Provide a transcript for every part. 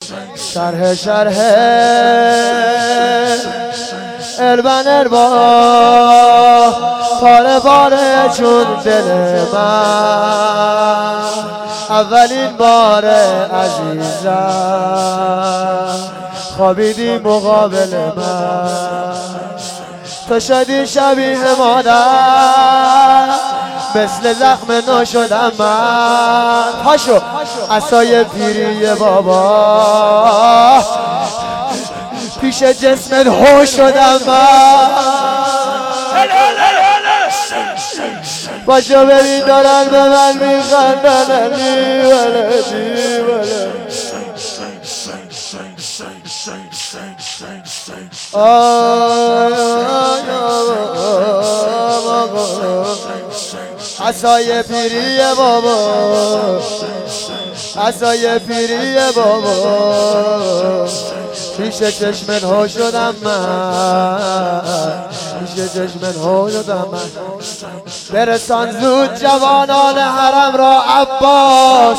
شرح البن پاره پاره چون دل من اولین بار عزیزم خوابیدی مقابل من تو شدی شبیه مادر مثل زخم نو شدم من پاشو عصای پیری بابا پیش جسمت هو شدم من پاشو ببین دارن به من میخندن علی ولدی ولد عصای پیری بابا عصای پیری بابا پیش چشمت ها شدم من پیش چشمت ها شدم من برسان زود جوانان حرم را عباس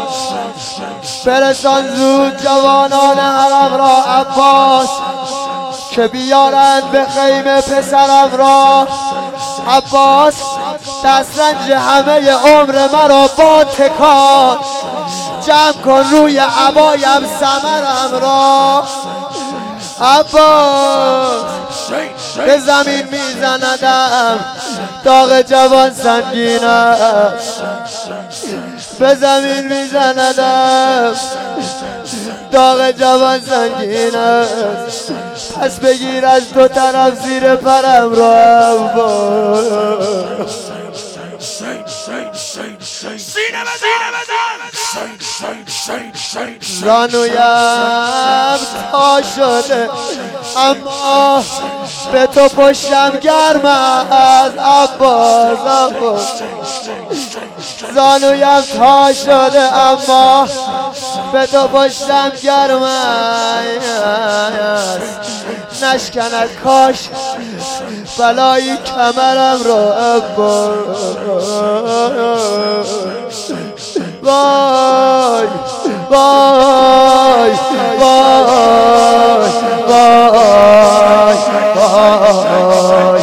برسان زود جوانان حرم را عباس که بیارند به خیمه پسرم را عباس دسترنج همه عمر مرا با تکان جمع کن روی عبایم ثمرم را عباس به زمین میزندم داغ جوان سنگین است به زمین میزندم داغ جوان سنگین است پس بگیر از دو طرف زیر پرم را عباس زانویم تا شده اما به تو پشتم گرم است عباس زانویم تا شده اما به تو پشتم گرم است نشکند کاش بلایی کمرم را عباس وای وای وای وای وای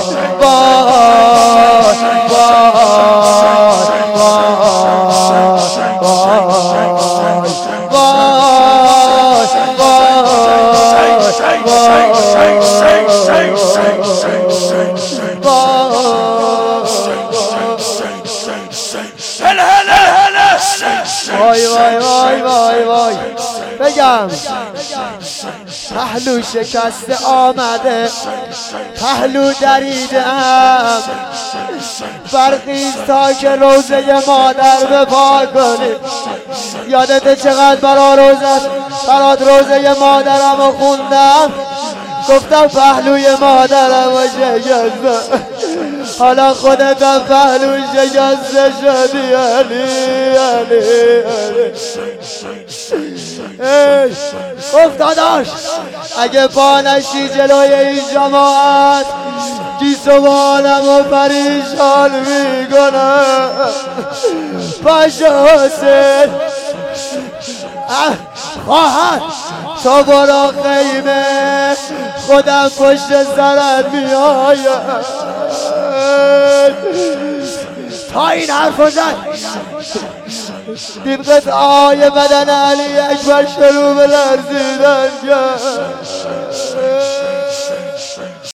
وای وای وای وای وای بگم پهلو شکسته آمده پهلو دریدم برخیز تا که روزه مادر بپا کنی یادت چقدر برات روزه مادرم رو خوندم گفتم پهلوی مادرم رو شکسته حالا خودتم پهلو شکسته شدی علی علی علی افتاداش اگه پا نشی جلوی این جماعت گیسوانم و پریشان میکنم پاشو حسین خواهد تو برو خیمه خودم پشت سرت میایم تا این حرف رو زد دید قطعای بدن علی اکبر شروع به لرزیدن کرد